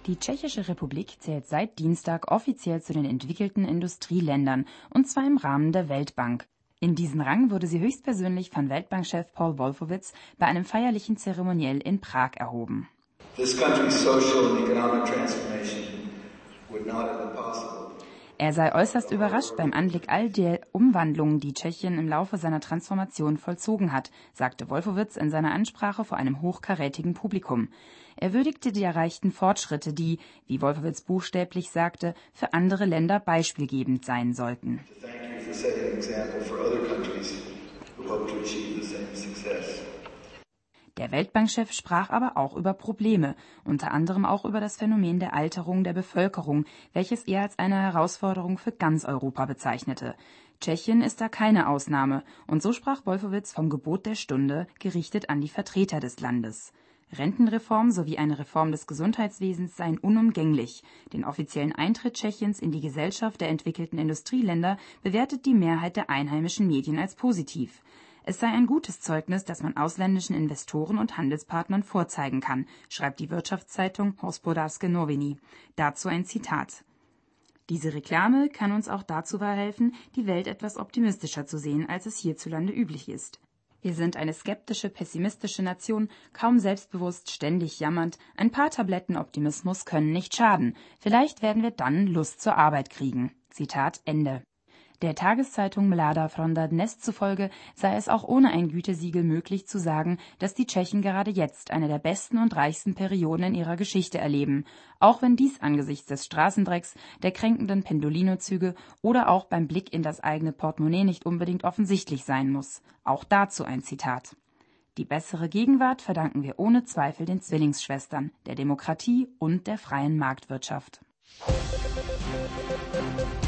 Die Tschechische Republik zählt seit Dienstag offiziell zu den entwickelten Industrieländern, und zwar im Rahmen der Weltbank. In diesen Rang wurde sie höchstpersönlich von Weltbankchef Paul Wolfowitz bei einem feierlichen Zeremoniell in Prag erhoben. This country's social and economic transformation would not have been possible. Er sei äußerst überrascht beim Anblick all der Umwandlungen, die Tschechien im Laufe seiner Transformation vollzogen hat, sagte Wolfowitz in seiner Ansprache vor einem hochkarätigen Publikum. Er würdigte die erreichten Fortschritte, die, wie Wolfowitz buchstäblich sagte, für andere Länder beispielgebend sein sollten. Der Weltbankchef sprach aber auch über Probleme, unter anderem auch über das Phänomen der Alterung der Bevölkerung, welches er als eine Herausforderung für ganz Europa bezeichnete. Tschechien ist da keine Ausnahme, und so sprach Wolfowitz vom Gebot der Stunde, gerichtet an die Vertreter des Landes. Rentenreform sowie eine Reform des Gesundheitswesens seien unumgänglich. Den offiziellen Eintritt Tschechiens in die Gesellschaft der entwickelten Industrieländer bewertet die Mehrheit der einheimischen Medien als positiv. Es sei ein gutes Zeugnis, das man ausländischen Investoren und Handelspartnern vorzeigen kann, schreibt die Wirtschaftszeitung Hospodářské noviny. Dazu ein Zitat. Diese Reklame kann uns auch dazu verhelfen, die Welt etwas optimistischer zu sehen, als es hierzulande üblich ist. Wir sind eine skeptische, pessimistische Nation, kaum selbstbewusst, ständig jammernd. Ein paar Tabletten Optimismus können nicht schaden. Vielleicht werden wir dann Lust zur Arbeit kriegen. Zitat Ende. Der Tageszeitung Mlada Fronda Dnes zufolge sei es auch ohne ein Gütesiegel möglich zu sagen, dass die Tschechen gerade jetzt eine der besten und reichsten Perioden in ihrer Geschichte erleben, auch wenn dies angesichts des Straßendrecks, der kränkenden Pendolino-Züge oder auch beim Blick in das eigene Portemonnaie nicht unbedingt offensichtlich sein muss. Auch dazu ein Zitat. Die bessere Gegenwart verdanken wir ohne Zweifel den Zwillingsschwestern, der Demokratie und der freien Marktwirtschaft.